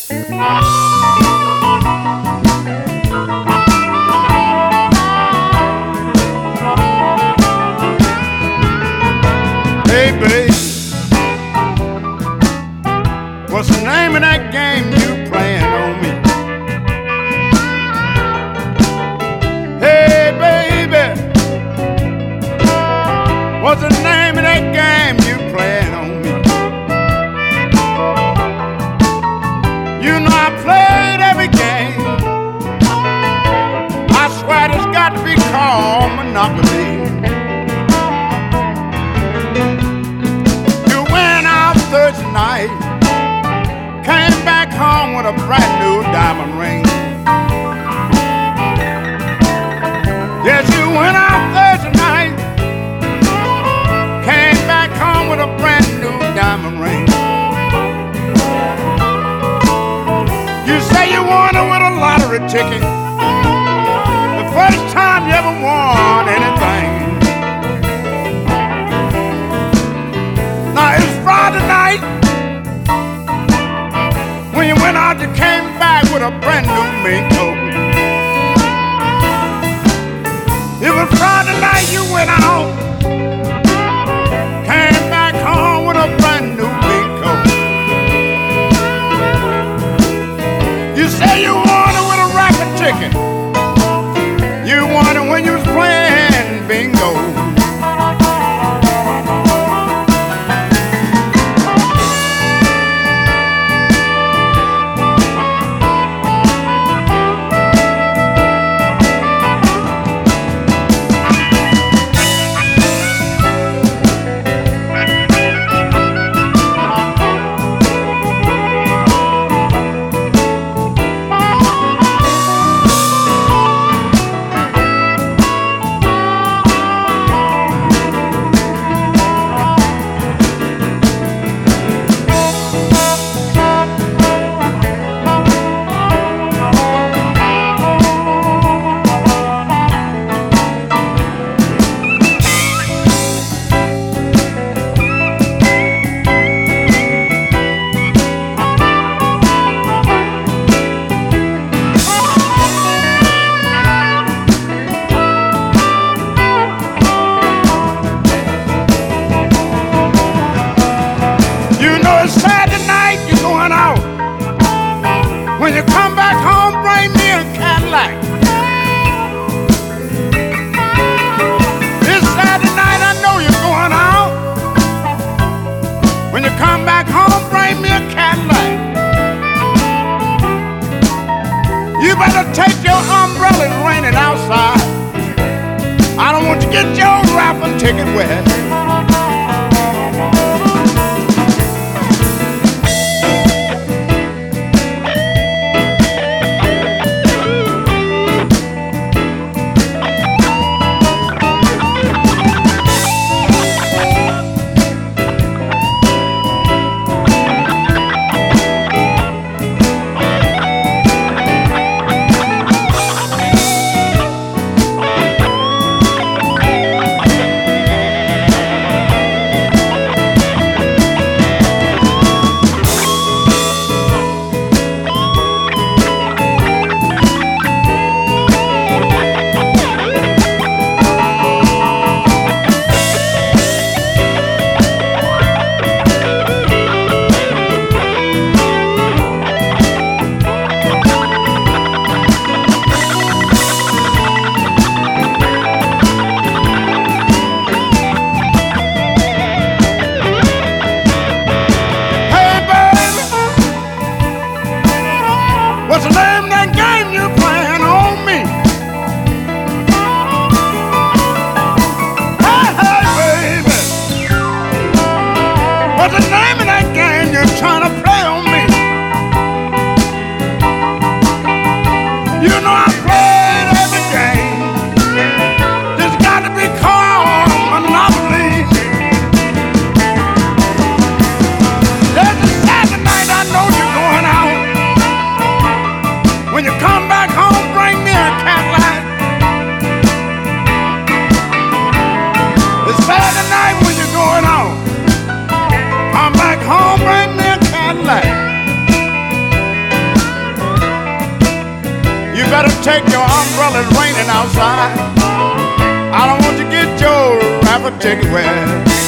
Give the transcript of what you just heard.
Hey, babe, what's the name of that game you playing on me? Hey, baby, what's the name of that game you playing on me? You know I played every game. I swear it's got to be called Monopoly. Thursday night, came back home with a brand new diamond ring. Yes, you went out Thursday night, came back home with a brand new diamond ring. You say you won it with a lottery ticket, the first time you ever won anything. Now it's Friday night. When you went out, you came back with a brand new mink coat. It was Friday night you went out, came back home with a brand new mink coat. You say you won it with a raffle ticket. You won it when you was playing bingo. When you come back home, bring me a Cadillac. This Saturday night, I know you're going out. When you come back home, bring me a Cadillac. You better take your umbrella, it's raining outside. I don't want you to get your raffle ticket wet. What's the name of that game you're playing on me? Hey, hey, baby. What's the name of that game you're trying to play on me? You know I played every game. There's got to be called Monopoly. There's a Saturday night I know you're going out. better take your umbrella, it's raining outside. I don't want you to get your raffle ticket wet.